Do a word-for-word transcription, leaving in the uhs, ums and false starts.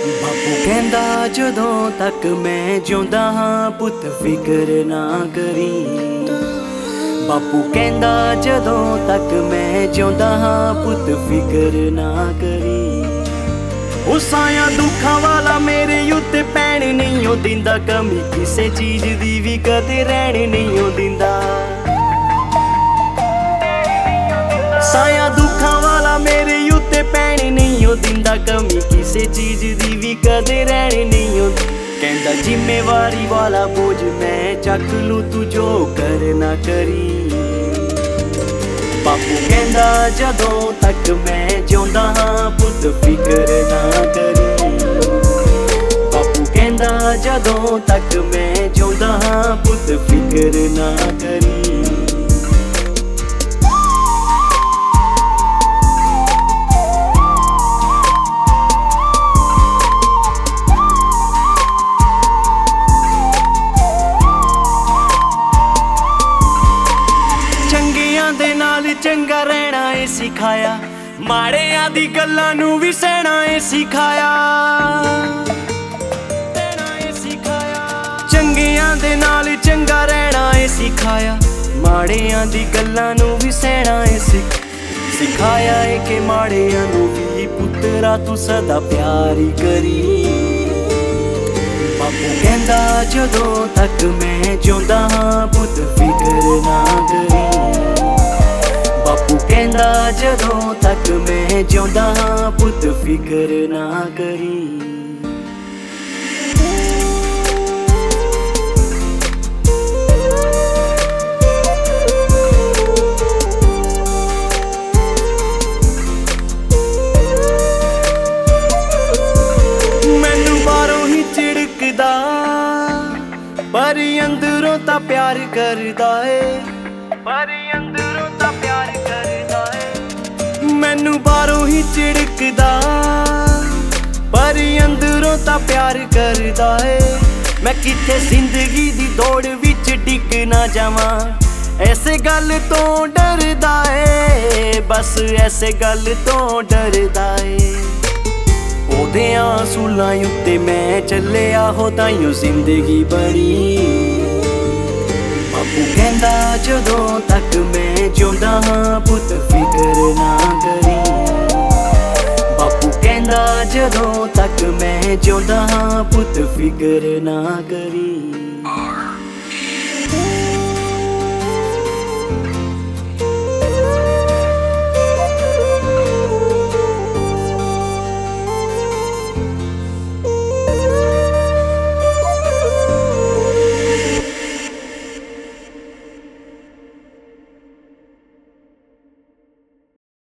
ਬਾਪੂ ਕਹਿੰਦਾ ਜਦੋਂ ਤੱਕ ਮੈਂ ਜਿਉਂਦਾ ਹਾਂ ਪੁੱਤ ਫਿਕਰ ਨਾ ਕਰੀ। ਬਾਪੂ ਕਹਿੰਦਾ ਜਦੋਂ ਤੱਕ ਮੈਂ ਜਿਉਂਦਾ ਹਾਂ ਪੁੱਤ ਫਿਕਰ ਨਾ ਕਰੀ। ਉਹ ਸਾਇਆ ਦੁੱਖਾਂ ਵਾਲਾ ਮੇਰੇ ਉੱਤੇ ਪੈਣ ਨਹੀਂ ਉਹ ਦਿੰਦਾ, ਕਮੀ ਕਿਸੇ ਚੀਜ਼ ਦੀ ਵੀ ਕਦੇ ਰਹਿਣ ਨਹੀਂ ਉਹ ਦਿੰਦਾ। ਸਾਇਆ ਦੁੱਖਾਂ ਵਾਲਾ ਮੇਰੇ ਉੱਤੇ ਪੈਣ ਨਹੀਂ ਉਹ ਦਿੰਦਾ, ਕਮੀ ਕਿਸੇ ਚੀਜ਼ ਦੀ ਵੀ ਕਦੇ ਰਹਿਣ ਨਹੀਂ ਉਹ। ਕਹਿੰਦਾ ਜ਼ਿੰਮੇਵਾਰੀ ਵਾਲਾ ਬੋਝ ਮੈਂ ਚੱਕ ਲੂੰ, ਤੂੰ ਜੋ ਕਰਨਾ ਕਰੀ। ਬਾਪੂ ਕਹਿੰਦਾ ਜਦੋਂ ਤੱਕ ਮੈਂ ਜਿਉਂਦਾ ਹਾਂ ਪੁੱਤ ਫਿਕਰ ਨਾ ਕਰੀ। ਬਾਪੂ ਕਹਿੰਦਾ ਜਦੋਂ ਤੱਕ ਮੈਂ ਜਿਉਂਦਾ ਹਾਂ ਪੁੱਤ ਫਿਕਰ ਨਾ ਕਰੀ। ਦੇ ਨਾਲ ਚੰਗਾ ਰਹਿਣਾ ਏ ਸਿਖਾਇਆ, ਮਾੜਿਆਂ ਦੀ ਗੱਲਾਂ ਨੂੰ ਵੀ ਸਹਿਣਾ ਏ ਸਿਖਾਇਆ। ਚੰਗਿਆਂ ਦੇ ਨਾਲ ਚੰਗਾ ਰਹਿਣਾ ਏ ਸਿਖਾਇਆ, ਮਾੜਿਆਂ ਦੀ ਗੱਲਾਂ ਨੂੰ ਵੀ ਸਹਿਣਾ ਏ ਸਿਖਾਇਆ ਏ ਕਿ ਮਾੜਿਆਂ ਨੂੰ ਵੀ ਪੁੱਤਰਾ ਤੂੰ ਸਦਾ ਪਿਆਰ ਹੀ ਕਰੀ। ਬਾਪੂ ਕਹਿੰਦਾ ਜਦੋਂ ਤੱਕ ਮੈਂ ਜਿਉਂਦਾ ਹਾਂ ਪੁੱਤ ਫਿਕਰ ਨਾ ਕਰੀ। ਬਾਪੂ ਕਹਿੰਦਾ ਜਦੋਂ ਤੱਕ ਮੈਂ ਜਿਉਂਦਾ ਹਾਂ ਪੁੱਤ ਫਿਕਰ ਨਾ ਕਰੀ। ਮੈਨੂੰ ਬਾਹਰੋਂ ਹੀ ਝਿੜਕਦਾ ਪਰ ਅੰਦਰੋਂ ਤਾਂ ਪਿਆਰ ਕਰਦਾ ਏ, ਪਰ ਅੰਦਰੋਂ ਤਾਂ ਪਿਆਰ ਕਰਦਾ ਏ। ਮੈਨੂੰ ਬਾਹਰੋਂ ਹੀ ਝਿੜਕਦਾ ਪਰ ਅੰਦਰੋਂ ਤਾਂ ਪਿਆਰ ਕਰਦਾ ਏ। ਮੈਂ ਕਿੱਥੇ ਜ਼ਿੰਦਗੀ ਦੀ ਦੌੜ ਵਿੱਚ ਡਿੱਗ ਨਾ ਜਾਵਾਂ, ਐਸੇ ਗੱਲ ਤੋਂ ਡਰਦਾ ਏ, ਬਸ ਐਸੇ ਗੱਲ ਤੋਂ ਡਰਦਾ ਏ। ਉਹਦਿਆਂ ਅਸੂਲਾਂ ਉੱਤੇ ਮੈਂ ਚੱਲਿਆ ਹੋ ਤਾਈਓ ਜ਼ਿੰਦਗੀ ਬਣੀ। ਬਾਪੂ ਕਹਿੰਦਾ ਜਦੋਂ ਤੱਕ ਮੈਂ ਜਿਉਂਦਾ ਹਾਂ ਪੁੱਤ ਫਿਕਰ ਨਾ ਕਰੀ। ਬਾਪੂ ਕਹਿੰਦਾ ਜਦੋਂ ਤੱਕ ਮੈਂ ਜਿਉਂਦਾ ਹਾਂ ਪੁੱਤ ਫਿਕਰ ਨਾ ਕਰੀ।